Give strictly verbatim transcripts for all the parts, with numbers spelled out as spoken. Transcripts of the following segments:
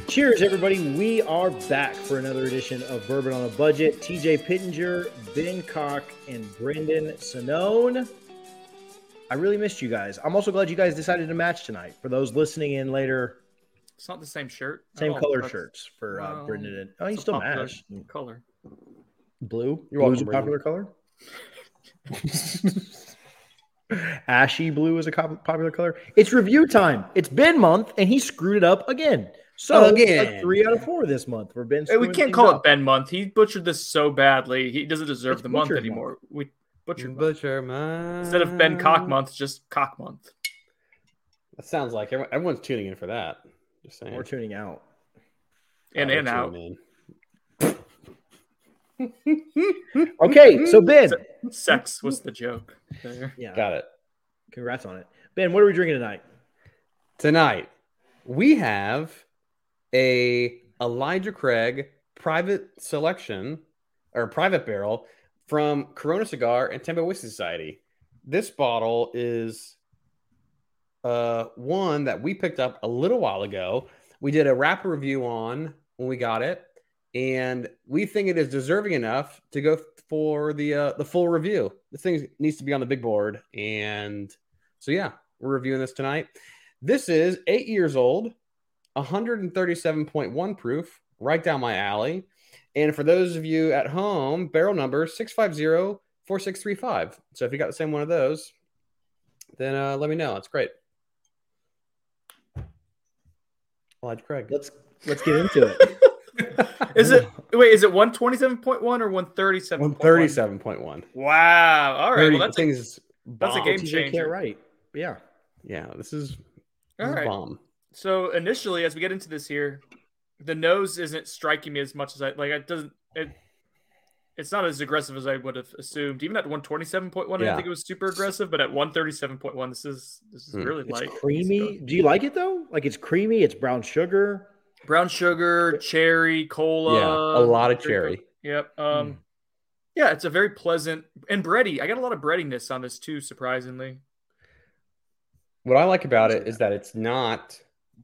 Cheers, everybody. We are back for another edition of Bourbon on a Budget. T J Pittenger, Ben Cock, and Brendan Sonnone. I really missed you guys. I'm also glad you guys decided to match tonight. For those listening in later, it's not the same shirt. Same oh, color shirts for uh, well, Brendan. And, oh, you still match. Color. Blue? You're Blue's welcome, a popular color? Ashy blue is a popular color. It's review time. It's Ben month, and he screwed it up again. So again, like three out of four this month for Ben. Hey, we can't call up. it Ben month. He butchered this so badly. He doesn't deserve it's the month anymore. Month. We butchered butcher month. Instead of Ben Cock month, just Cock month. That sounds like everyone, everyone's tuning in for that. Just saying. We're tuning out. And oh, in out. Okay, so Ben, sex was the joke. There. Yeah, got it. Congrats on it, Ben. What are we drinking tonight? Tonight we have a Elijah Craig private selection or private barrel from Corona Cigar and Tampa Whiskey Society. This bottle is uh, one that we picked up a little while ago. We did a wrapper review on when we got it, and we think it is deserving enough to go for the uh, the full review. This thing needs to be on the big board, and so yeah, we're reviewing this tonight. This is eight years old. one thirty-seven point one proof, right down my alley. And for those of you at home, barrel number six five zero four six three five. So if you got the same one of those, then uh, let me know. That's great. Elijah Craig. Let's let's get into it. Is it wait? Is it one twenty-seven point one or one thirty-seven? One thirty-seven point one. Wow. All right. Well, that's a, things. That's a game changer. Right. Yeah. Yeah. This is. All this right. Is bomb. So initially, as we get into this here, the nose isn't striking me as much as I like. It doesn't. It. It's not as aggressive as I would have assumed. Even at one twenty-seven point one, yeah. I didn't think it was super aggressive. But at one thirty-seven point one, this is this is mm. really it's light. Creamy. Do you like it though? Like it's creamy. It's brown sugar. Brown sugar, cherry, cola. Yeah, a lot of cherry. Yep. Um, mm. Yeah, it's a very pleasant and bready. I got a lot of breadiness on this too, surprisingly. What I like about it is that it's not.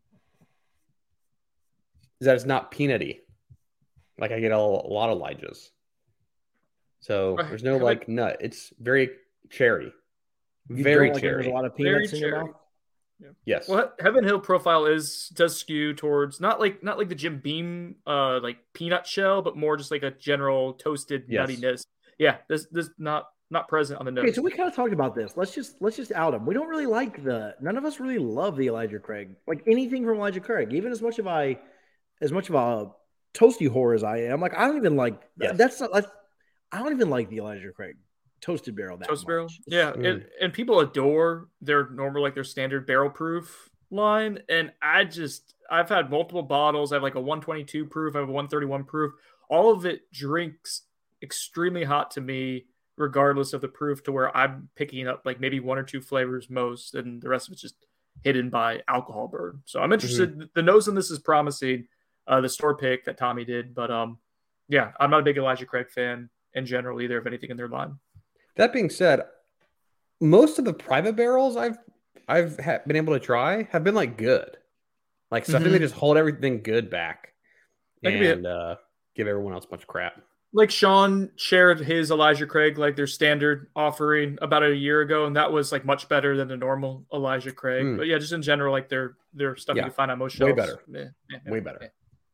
Is that it's not peanutty. Like I get a, a lot of Elijahs. So there's no like I, nut. It's very cherry. Very like cherry. There's a lot of peanuts very in your cherry. mouth. Yeah. Yes. Well, Heaven Hill profile is does skew towards not like not like the Jim Beam uh like peanut shell, but more just like a general toasted yes. nuttiness. Yeah, this this not not present on the nose. Okay, so we kind of talked about this. Let's just let's just out him. We don't really like the none of us really love the Elijah Craig. Like anything from Elijah Craig, even as much of I as much of a toasty whore as I am. Like I don't even like yes. that's not like I don't even like the Elijah Craig toasted barrel that toasted much. barrel. Yeah, mm. and, and people adore their normal like their standard barrel proof line, and I just I've had multiple bottles. I have like a one twenty-two proof, I have a one thirty-one proof. All of it drinks extremely hot to me, regardless of the proof, to where I'm picking up like maybe one or two flavors most, and the rest of it's just hidden by alcohol burn. So I'm interested. Mm-hmm. The nose on this is promising. Uh, the store pick that Tommy did, but um, yeah, I'm not a big Elijah Craig fan in general either of anything in their line. That being said, most of the private barrels I've I've ha- been able to try have been like good. Like so mm-hmm. I think they just hold everything good back that and uh, give everyone else a bunch of crap. Like Sean shared his Elijah Craig, like their standard offering about a year ago, and that was like much better than the normal Elijah Craig. Mm. But yeah, just in general, like their their stuff yeah. you can find on most shelves. Way better. Yeah, yeah, Way yeah. better.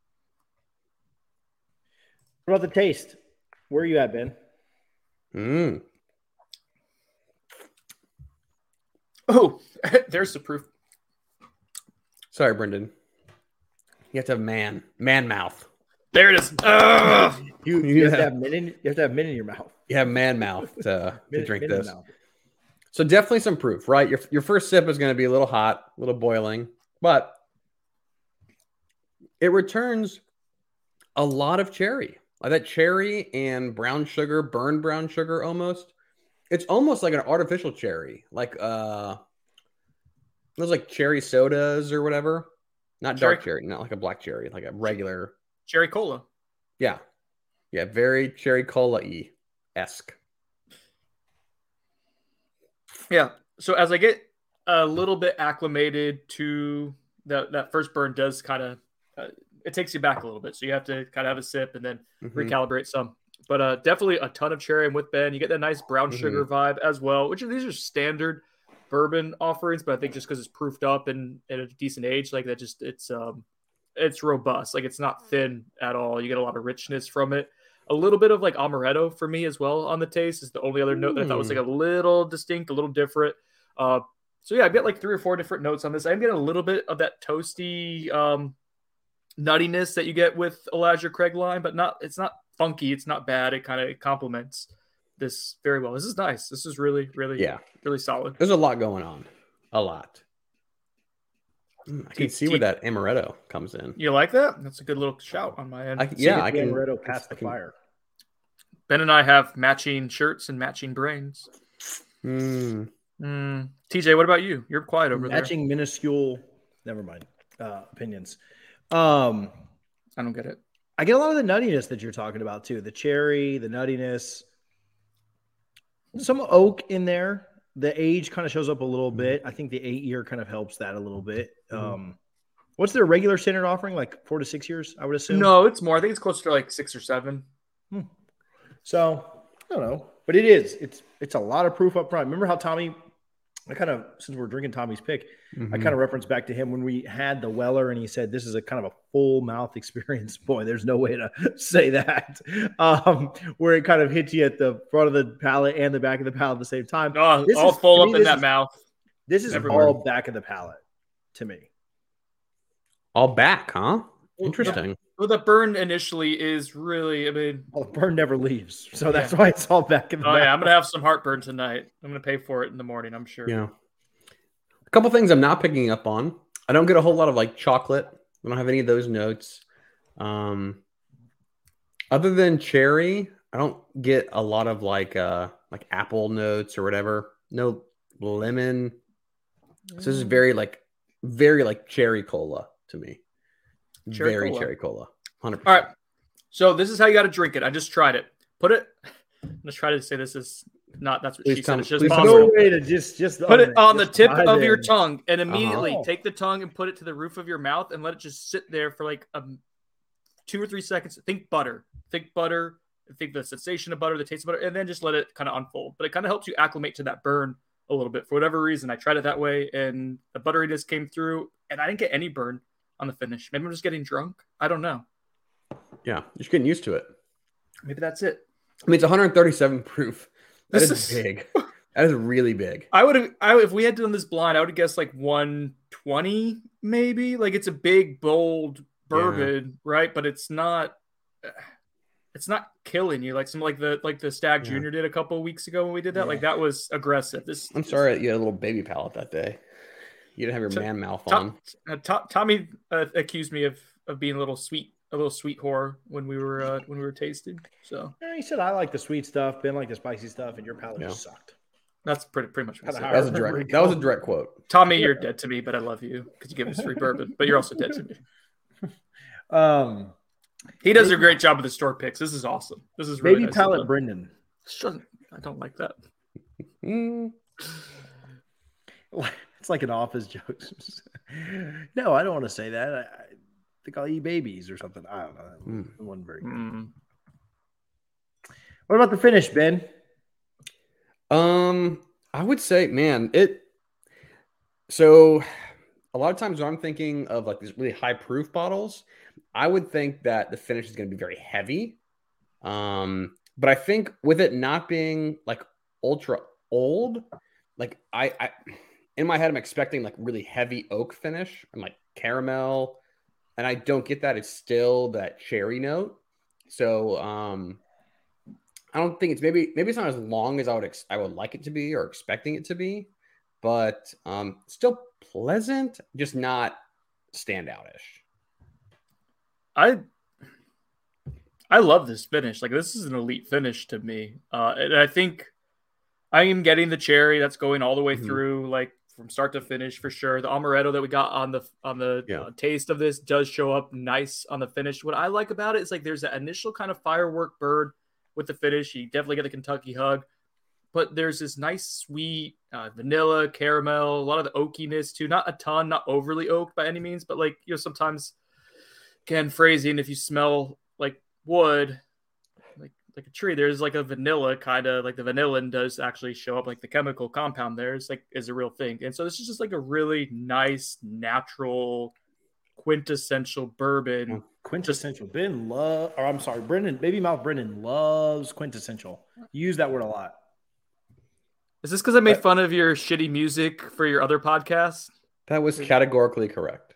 What about the taste? Where are you at, Ben? Mm. Oh, there's the proof. Sorry, Brendan. You have to have man, man mouth. There it is. You, you, have to have mint in, you have to have mint in your mouth. You have man mouth to, mint, to drink mint this. So definitely some proof, right? Your your first sip is going to be a little hot, a little boiling, but it returns a lot of cherry. Like that cherry and brown sugar, burned brown sugar almost. It's almost like an artificial cherry. Like uh those like cherry sodas or whatever. Not cherry. dark cherry, not like a black cherry, like a regular cherry cola. Yeah. Yeah, very cherry cola-y esque. Yeah. So as I get a little bit acclimated to that, that first burn does kind of uh, it takes you back a little bit. So you have to kind of have a sip and then Mhm. recalibrate some. But uh, definitely a ton of cherry. I'm with Ben. You get that nice brown Mhm. sugar vibe as well, which are, these are standard bourbon offerings, but I think just because it's proofed up and at a decent age, like that, just it's um, it's robust. Like it's not thin at all. You get a lot of richness from it. A little bit of like amaretto for me as well on the taste is the only other note that I thought was like a little distinct, a little different. Uh, so yeah, I get like three or four different notes on this. I'm getting a little bit of that toasty um, nuttiness that you get with Elijah Craig line, but not. It's not funky. It's not bad. It kind of complements this very well. This is nice. This is really, really, Yeah. really solid. There's a lot going on. A lot. Mm, I can T- see T- where that amaretto comes in. You like that? That's a good little shout on my end. I, So yeah, you I get the can. amaretto past I the can- fire. Ben and I have matching shirts and matching brains. Mm, Mm. T J, what about you? You're quiet over Matching minuscule. Never mind. Uh, opinions. Um, there. I don't get it. I get a lot of the nuttiness that you're talking about too. The cherry, the nuttiness, some oak in there. The age kind of shows up a little bit. I think the eight year kind of helps that a little bit. Um, what's their regular standard offering? Like four to six years, I would assume. No, it's more. I think it's closer to like six or seven. So I don't know, but it is. It's it's a lot of proof up front. Remember how Tommy? I kind of, since we're drinking Tommy's pick, mhm. I kind of referenced back to him when we had the Weller, and he said this is a kind of a full mouth experience. Boy, there's no way to say that. Um, where it kind of hits you at the front of the palate and the back of the palate at the same time. Oh, This all is- full to up me, in this that is- mouth. This is Everywhere. all back of the palate to me. All back, huh? Interesting. Well, the burn initially is really, I mean, Well, the burn never leaves, so that's Yeah. why it's all back in the oh mouth. yeah, I'm going to have some heartburn tonight. I'm going to pay for it in the morning, I'm sure. Yeah. A couple things I'm not picking up on. I don't get a whole lot of like chocolate. I don't have any of those notes. Um, other than cherry, I don't get a lot of like uh like apple notes or whatever. No lemon. So this is very like very like cherry cola to me. Cherry very cola. cherry cola. one hundred percent. All right. So this is how you got to drink it. I just tried it. Put it, I'm going to try to say this is not, that's what Please she tell said. me- It's just please tell bomb me. No syrup. way to just just Put it on the just tip dive of your in. tongue and immediately Uh-huh. take the tongue and put it to the roof of your mouth and let it just sit there for like um, two or three seconds. Think butter. Think butter. Think the sensation of butter, the taste of butter, and then just let it kind of unfold. But it kind of helps you acclimate to that burn a little bit. For whatever reason, I tried it that way, and the butteriness came through, and I didn't get any burn on the finish. Maybe I'm just getting drunk. I don't know. Yeah, you're just getting used to it. Maybe that's it. I mean, it's one hundred thirty-seven proof. That This is is- big. That is really big. I would have, I, if we had done this blind, I would have guessed like one twenty, maybe. Like it's a big, bold bourbon, right? But it's not, it's not killing you like some like the like the Stag Yeah. Junior did a couple of weeks ago when we did that. Yeah. Like that was aggressive. This, I'm sorry that you had a little baby palate that day. You didn't have your To- man mouth on. Tom, uh, To- Tommy uh, accused me of of being a little sweet, a little sweet whore when we were uh, when we were tasting. So Yeah, he said I like the sweet stuff, Ben like the spicy stuff, and your palate Yeah. just sucked. that's pretty pretty much what Kinda I hard. said. That was a remember direct. he That was a called- direct quote. Tommy, you're dead to me, but I love you because you give us free bourbon. But you're also dead to me. Um, He does a great job with the store picks. This is awesome. This is really baby nice palate of him. Brendan. Shouldn't- I don't like that. Mm, It's like an office joke. No, I don't want to say that. I, I think I'll eat babies or something. I don't know. Mm. It wasn't very good. Mm. What about the finish, Ben? Um, I would say, man, it. So, a lot of times when I'm thinking of like these really high proof bottles, I would think that the finish is going to be very heavy. Um, but I think with it not being like ultra old, like I, I in my head, I'm expecting like really heavy oak finish and like caramel, and I don't get that. It's still that cherry note. So, um, I don't think it's maybe maybe it's not as long as I would ex- I would like it to be or expecting it to be, but um, still pleasant, just not standoutish. I I love this finish. Like this is an elite finish to me. Uh, and I think I am getting the cherry that's going all the way Mhm. through, like from start to finish for sure. The amaretto that we got on the on the Yeah. uh, taste of this does show up nice on the finish. What I like about it is like there's that initial kind of firework burn with the finish. You definitely get the Kentucky hug, but there's this nice sweet uh, vanilla, caramel, a lot of the oakiness too. Not a ton, not overly oaked by any means, but like you know sometimes again, phrasing, if you smell like wood, like like a tree, there's like a vanilla kind of like the vanillin does actually show up, like the chemical compound there is like is a real thing. And so this is just like a really nice, natural, quintessential bourbon. Quintessential. Ben love, or I'm sorry, Brendan, Baby Mouth Brendan loves quintessential. You use that word a lot. Is this because I made fun of your shitty music for your other podcast? That was categorically correct.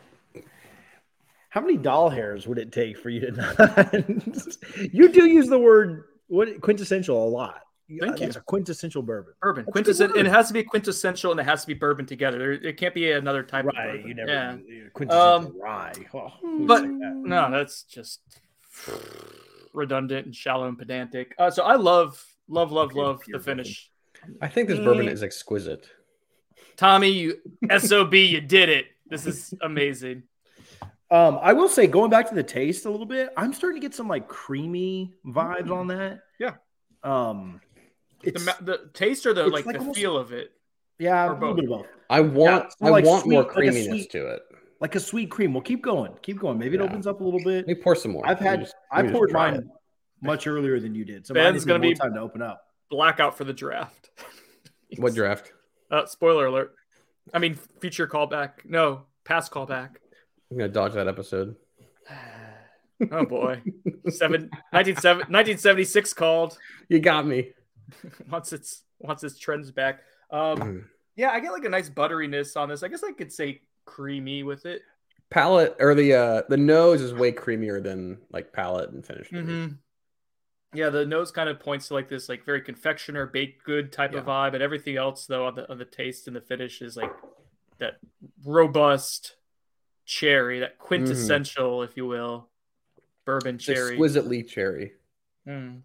How many doll hairs would it take for you to not? You do use the word what quintessential a lot. Thank you. It's a quintessential bourbon. Bourbon. Quintessential. And it has to be quintessential and it has to be bourbon together. It can't be another type right, of bourbon. You never yeah. quintessential um, rye. Oh, but that? no, that's just redundant and shallow and pedantic. Uh, so I love, love, love, okay, love the finish. Bourbon. I think this bourbon is exquisite. Tommy, you S O B, you did it. This is amazing. Um, I will say, going back to the taste a little bit, I'm starting to get some like creamy vibes on that. Yeah. Um, it's, the, the taste or the like, like the almost, feel of it. Yeah, or a little bit of both. I want, yeah, so I like want sweet, more creaminess like sweet, to it, like a sweet cream. Well, keep going, keep going. Maybe it yeah. opens up a little bit. Let me pour some more. I've had, just, I poured mine it. much earlier than you did, so Ben's going to be time to open up. Blackout for the draft. What draft? Uh, spoiler alert. I mean, future callback. No, past callback. I'm gonna dodge that episode. Oh boy, Seven, nineteen, nineteen seventy-six called. You got me. once it's once its trends back. Um, mm. Yeah, I get like a nice butteriness on this. I guess I could say creamy with it. Palate or the uh, the nose is way creamier than like palate and finish. Mm-hmm. Yeah, the nose kind of points to like this like very confectioner baked good type yeah. of vibe, and everything else though on the on the taste and the finish is like that robust cherry, that quintessential, mm. if you will, bourbon it's cherry, exquisitely cherry. Mm.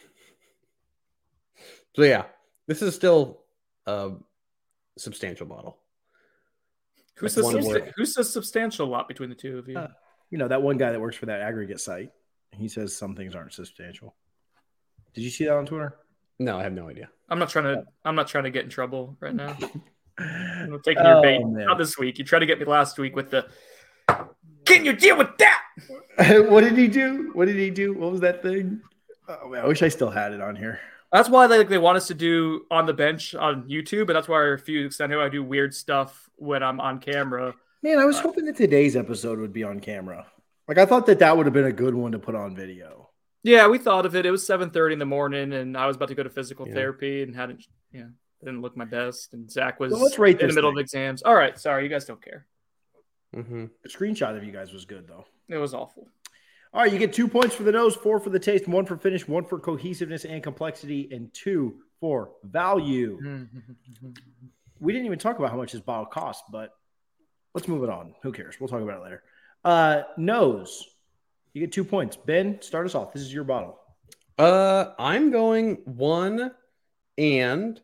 So yeah, this is still a substantial bottle. Who like says substa- who says substantial a lot between the two of you? Uh, you know that one guy that works for that aggregate site. He says some things aren't substantial. Did you see that on Twitter? No, I have no idea. I'm not trying to. I'm not trying to get in trouble right now. I'm taking your bait. Oh, not this week. You tried to get me last week with the. Can you deal with that? What did he do? What did he do? What was that thing? Oh, man, I wish I still had it on here. That's why they they want us to do on the bench on YouTube, and that's why I refuse. I know I do weird stuff when I'm on camera. Man, I was uh, hoping that today's episode would be on camera. Like I thought that that would have been a good one to put on video. Yeah, we thought of it. It was seven thirty in the morning, and I was about to go to physical yeah. therapy and hadn't, yeah, didn't look my best. And Zach was well, let's rate in the middle thing. of exams. All right, sorry, you guys don't care. Mm-hmm. The screenshot of you guys was good, though. It was awful. All right, you get two points for the nose, four for the taste, one for finish, one for cohesiveness and complexity, and two for value. We didn't even talk about how much this bottle costs, but let's move it on. Who cares? We'll talk about it later. Uh, nose. You get two points. Ben, start us off. This is your bottle. Uh, I'm going one and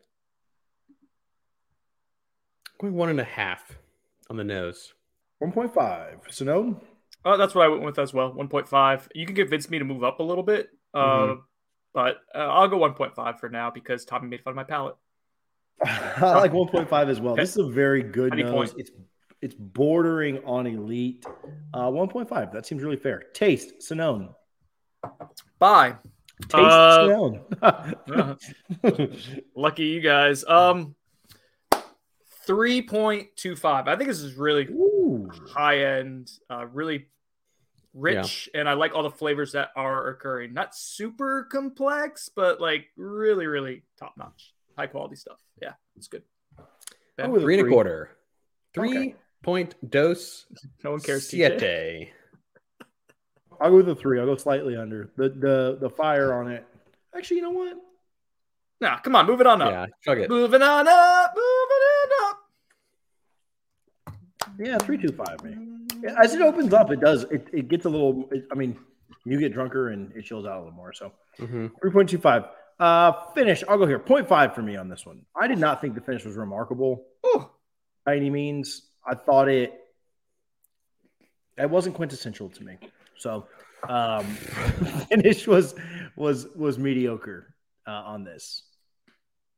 going one and a half on the nose. one point five. So no? Oh, that's what I went with as well. one point five. You can convince me to move up a little bit, uh, mm-hmm. but uh, I'll go one point five for now because Tommy made fun of my palate. I like one point five as well. Okay. This is a very good nose. Point. It's It's bordering on elite. Uh, one point five. That seems really fair. Taste, Sonone. Bye. Taste, uh, Sonone. Lucky you guys. Um, three point two five. I think this is really Ooh. high end, uh, really rich, yeah. and I like all the flavors that are occurring. Not super complex, but like really, really top notch, high quality stuff. Yeah, it's good. Ben? Oh, three and a quarter. Three. Okay. Point dos. No one cares. Siete. I'll go with a three. I'll go slightly under. The the the fire on it. Actually, you know what? Nah, come on, move it on up. Yeah, chug it. Moving on up, moving it up. Yeah, three two five. Man. As it opens up, it does. It, it gets a little. It, I mean, you get drunker and it chills out a little more. So mm-hmm. three point two five. Uh, finish. I'll go here. Point five for me on this one. I did not think the finish was remarkable Ooh. by any means. I thought it. It wasn't quintessential to me. So um, finish was was was mediocre uh, on this.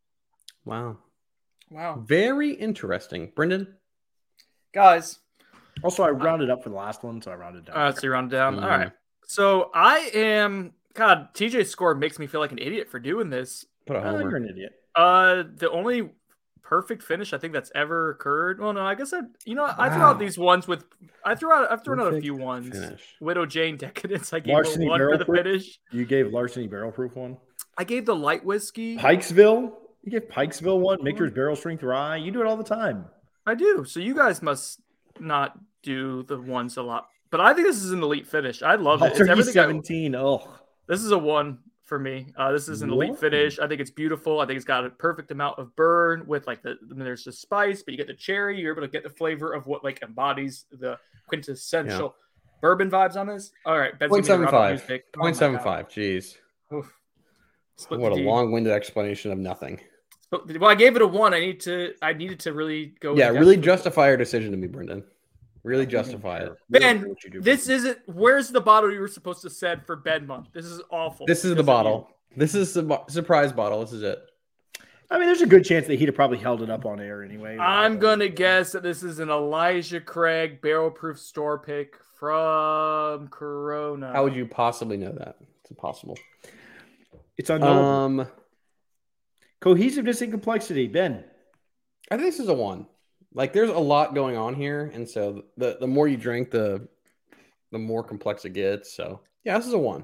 Wow. Wow. Very interesting. Brendan? Guys, Also, I rounded up for the last one, so I rounded down. Uh, so you round down. Mm. All right. So I am God. T J's score makes me feel like an idiot for doing this. Put a Oh, you're homer. an idiot. Uh, the only perfect finish I think that's ever occurred. Well, no, I guess I. You know, I threw Wow. out these ones with. I threw out. I've thrown out a Perfect few ones. finish. Widow Jane Decadence. I gave Larceny a one Barrel for the Proof? finish. You gave Larceny Barrel Proof one. I gave the light whiskey. Pikesville. You gave Pikesville one. Michter's Barrel Strength Rye. You do it all the time. I do. So you guys must not do the ones a lot. But I think this is an elite finish. I love it. It's Turkey everything I- seventeen. Oh, This is a one for me. Uh, this is an elite One. finish. I think it's beautiful. I think it's got a perfect amount of burn with like the I mean, there's the spice, but you get the cherry. You're able to get the flavor of what like embodies the quintessential bourbon vibes on this. All right, Ben's Point giving me seven a round of five. music. Oh my Point seven God. five. Jeez. Oof. Split What the a D. long-winded explanation of nothing. But- Well, I gave it a one. I need to. I needed to really go. Yeah, in depth really with- justify your decision to me, Brendan. Really justify it. Ben, This isn't. Where's the bottle you were supposed to send for Ben month? This is awful. This is the Because of bottle. This is the bo- surprise bottle. This is it. I mean, there's a good chance that he'd have probably held it up on air anyway. you. I'm gonna guess that this is an Elijah Craig barrel proof store pick from Corona. How would you possibly know that? It's impossible. It's unknowable. Um, Cohesiveness and complexity. Ben. I think this is a one. Like, there's a lot going on here, and so the the more you drink, the the more complex it gets. So, yeah, this is a one.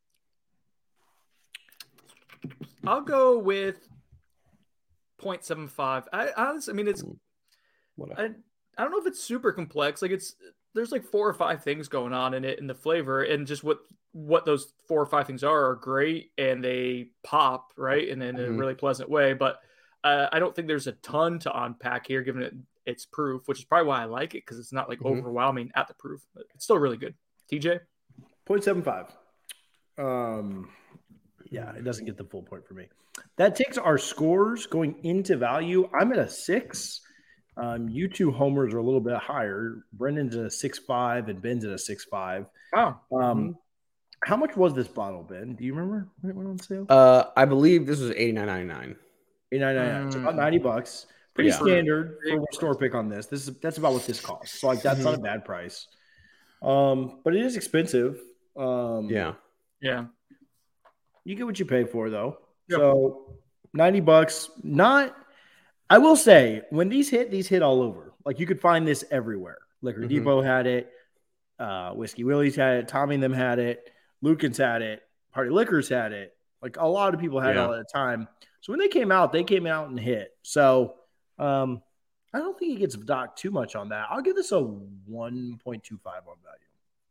I'll go with zero point seven five. I honestly, I mean, it's. What I, a, I don't know if it's super complex. Like it's there's like four or five things going on in it, and the flavor and just what what those four or five things are are great, and they pop right, and in a Mhm. really pleasant way. But uh, I don't think there's a ton to unpack here, given it its proof, which is probably why I like it because it's not like Mhm. overwhelming at the proof. But it's still really good. T J, zero point seven five. Um, yeah, it doesn't get the full point for me. That takes our scores going into value. I'm at a six. Um, you two homers are a little bit higher. Brendan's at a six five and Ben's at a six five. wow, Um, how much was this bottle, Ben? Do you remember when it went on sale? uh, I believe this was eighty-nine ninety-nine. eight ninety-nine. It's about Mm. ninety bucks. Pretty Yeah. standard for a store pick on this. This is that's about what this costs. So like that's not a bad price. Um, but it is expensive. Um, Yeah. yeah, you get what you pay for though. Yep. So ninety bucks. Not. I will say when these hit, these hit all over. Like you could find this everywhere. Liquor Mhm. Depot had it. Uh, Whiskey Willie's had it. Tommy and them had it. Lucan's had it. Party Liquors had it. Like a lot of people had Yeah. it all at the time. So when they came out, they came out and hit. So um, I don't think it gets docked too much on that. I'll give this a one point two five on value.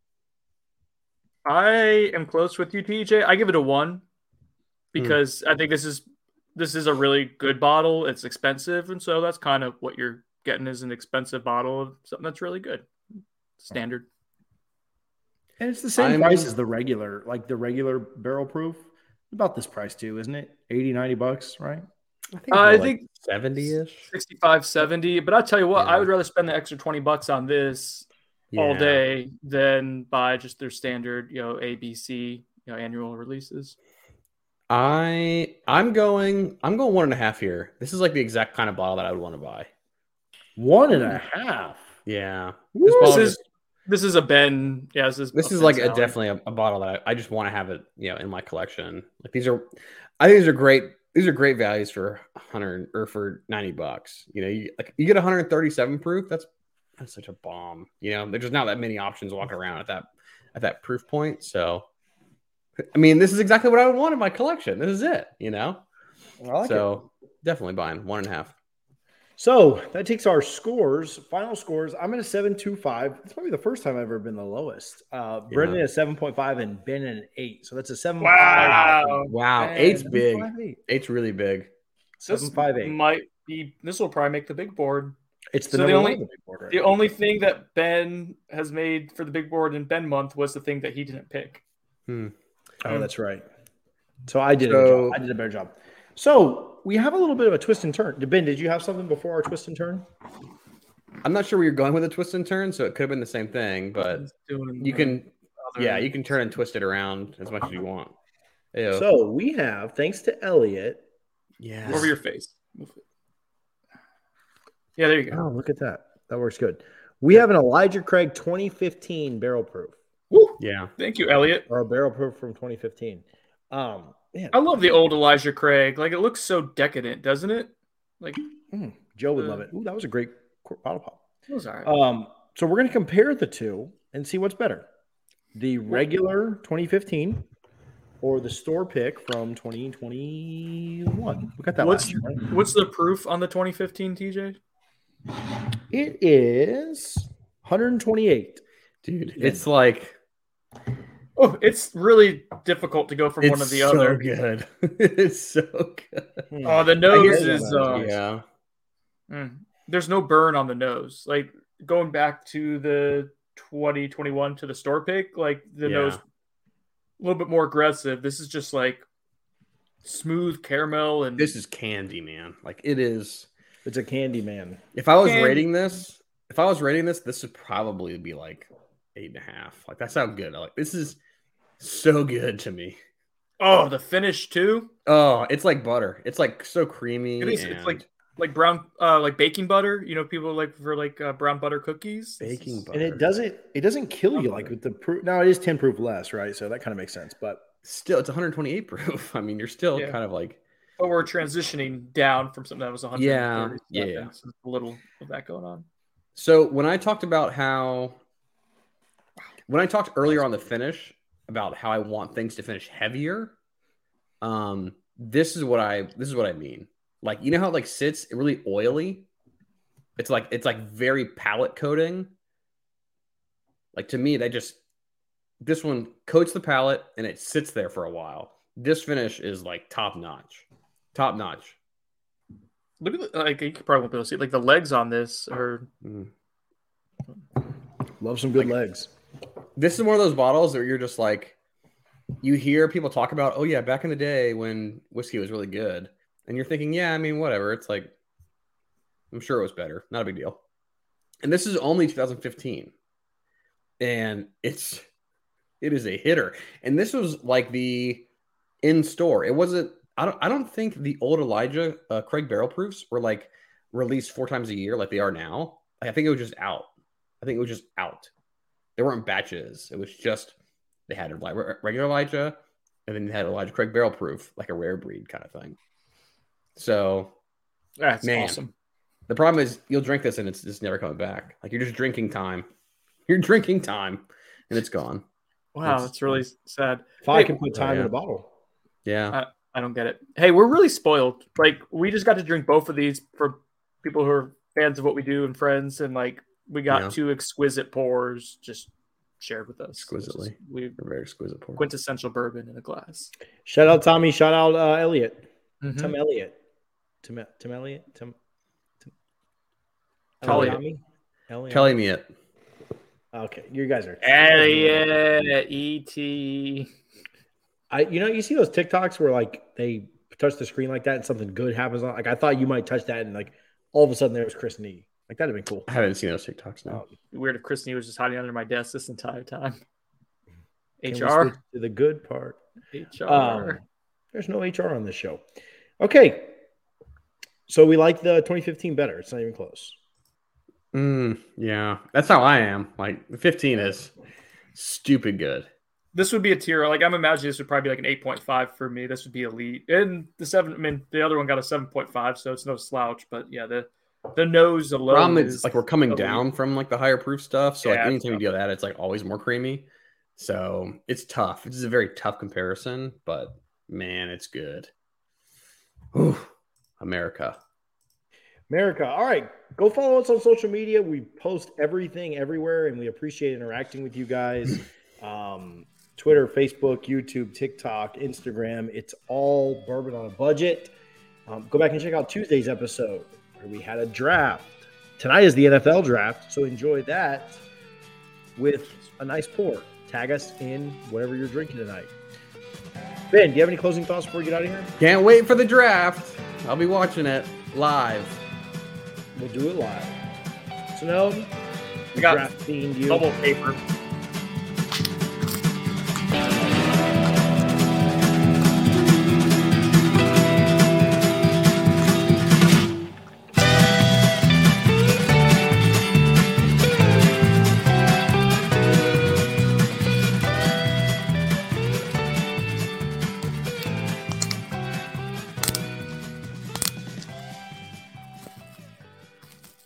I am close with you, T J. I give it a one because I think this is this is a really good bottle. It's expensive, and so that's kind of what you're getting is an expensive bottle of something that's really good, standard. And it's the same I'm- price as the regular, like the regular barrel proof. About this price too, isn't it? eighty, ninety bucks, right? I think, Uh, more I like think seventy-ish. sixty-five, seventy. But I'll tell you what, Yeah. I would rather spend the extra twenty bucks on this all Yeah. day than buy just their standard, you know, A B C, you know, annual releases. I I'm going I'm going one and a half here. This is like the exact kind of bottle that I would want to buy. One and a half. Yeah. Woo! This This bottle is just- this is a Ben. Yeah, this is this a is Ben like a, salad. definitely a, a bottle that I, I just want to have it, you know, in my collection. Like these are, I think these are great. These are great values for one hundred or for ninety bucks. You know, you like you get one thirty-seven proof. That's that's such a bomb. You know, there's just not that many options walking around at that at that proof point. So, I mean, this is exactly what I would want in my collection. This is it. You know, I like it. so definitely buying one and a half. So that takes our scores, final scores. I'm at a seven two five. It's probably the first time I've ever been the lowest. Uh, Brendan at seven point five and Ben at an eight. So that's a seven. Wow. Wow, Man, eight's big. Five, eight. Eight's really big. This Seven five eight. might be. This will probably make the big board. It's the So the number only- one on the big board right The now. only thing that Ben has made for the big board in Ben month was the thing that he didn't pick. Hmm. Oh, that's right. So I did a So- good job. I did a better job. So we have a little bit of a twist and turn. Ben, did you have something before our twist and turn? I'm not sure where you're going with a twist and turn, so it could have been the same thing, but Doing you the can, other- yeah, you can turn and twist it around as much as you want. Ew. So we have, thanks to Elliot. yeah, over your face. Move it. Yeah, there you go. Oh, look at that. That works good. We have an Elijah Craig twenty fifteen barrel proof. Woo! Yeah. Thank you, Elliot. Or a barrel proof from twenty fifteen. Um, man. I love the old Elijah Craig. Like, it looks so decadent, doesn't it? Like, mm, Joe would uh, love it. Ooh, that was a great bottle pop. It was all right. Um, so we're going to compare the two and see what's better. The regular twenty fifteen or the store pick from twenty twenty-one. We got that what's, last year, right? What's the proof on the twenty fifteen, T J? It is one twenty-eight. Dude, it's like... Oh, it's really difficult to go from it's one to the so other. good. It's so good. Hmm. Oh, the I nose hear is... that. Uh, Yeah. mm, there's no burn on the nose. Like, going back to the twenty twenty-one to the store pick, like, the Yeah. nose... a little bit more aggressive. This is just like smooth caramel and This is candy, man. Like it is. It's a candy man. If I was Candy. rating this, if I was rating this, this would probably be like eight and a half. Like that's how good. Like this is so good to me. oh, the finish too. Oh, it's like butter. It's like so creamy. It is. and It's like like brown, uh, like baking butter. You know, people like for like uh, brown butter cookies. This baking is- butter. And it doesn't it doesn't kill you like with the proof. Now it is ten proof less, right? So that kind of makes sense. But Still, it's one twenty-eight proof. I mean, you're still Yeah. kind of like But we're transitioning down from something that was one thirty. Yeah, So yeah, I yeah. think there's a little of that going on. So when I talked about how, when I talked earlier on the finish about how I want things to finish heavier, um, this is what I this is what I mean. Like you know how it like sits really oily. It's like it's like very palate coating. Like to me, they just this one coats the palate and it sits there for a while. This finish is like top notch, top notch. Look at the, like you could probably won't be able to see it. Like the legs on this are Mm. love some good legs. This is one of those bottles that you're just like, you hear people talk about, oh yeah, back in the day when whiskey was really good, and you're thinking, yeah, I mean, whatever. It's like, I'm sure it was better, not a big deal. And this is only two thousand fifteen, and it's it is a hitter. And this was like the in store. It wasn't. I don't. I don't think the old Elijah uh, Craig barrel proofs were like released four times a year like they are now. Like, I think it was just out. I think it was just out. They weren't batches. It was just they had a regular Elijah, and then they had Elijah Craig barrel proof, like a rare breed kind of thing. So that's Man. awesome. the problem is you'll drink this and it's just never coming back. Like you're just drinking time. You're drinking time, and it's gone. Wow, It's- that's really sad. If I Hey, can put time yeah. in a bottle. Yeah, I don't get it. Hey, we're really spoiled. Like we just got to drink both of these for people who are fans of what we do and friends, and like we got Yeah. two exquisite pours just shared with us. Exquisitely. Which is- we they're very exquisite pour. quintessential bourbon in a glass. Shout out Tommy. Shout out uh, Elliot. Mhm. Tim Elliott. Tim, Tim Elliott. Tim. Tim Elliott. Elliott. Elliott. Telling me it. Okay, you guys are. Elliot, E T. I, you know, you see those TikToks where like they touch the screen like that and something good happens. On, like I thought you might touch that and like all of a sudden there was Chris Nee. Like that'd have been cool. I haven't seen those TikToks now. Weird if Christine was just hiding under my desk this entire time. Can we H R. switch to the good part. H R. Um, there's no H R on this show. Okay, so we like the twenty fifteen better. It's not even close. Mm, yeah, that's how I am. Like fifteen is stupid good. This would be a tier. Like I'm imagining this would probably be like an eight point five for me. This would be elite. And the seven, I mean, the other one got a seven point five, so it's no slouch. But yeah, the the nose alone Problem is is like we're coming elite. down from like the higher proof stuff. So like Yeah, anytime you it's do that, it's like always more creamy. So it's tough. It's a very tough comparison, but man, it's good. Whew. America. America. All right. Go follow us on social media. We post everything everywhere, and we appreciate interacting with you guys. Um, Twitter, Facebook, YouTube, TikTok, Instagram. It's all Bourbon on a Budget. Um, go back and check out Tuesday's episode where we had a draft. Tonight is the N F L draft, so enjoy that with a nice pour. Tag us in whatever you're drinking tonight. Ben, do you have any closing thoughts before we get out of here? Can't wait for the draft. I'll be watching it live. We'll do it live. So, no, We got draft themed you. bubble paper.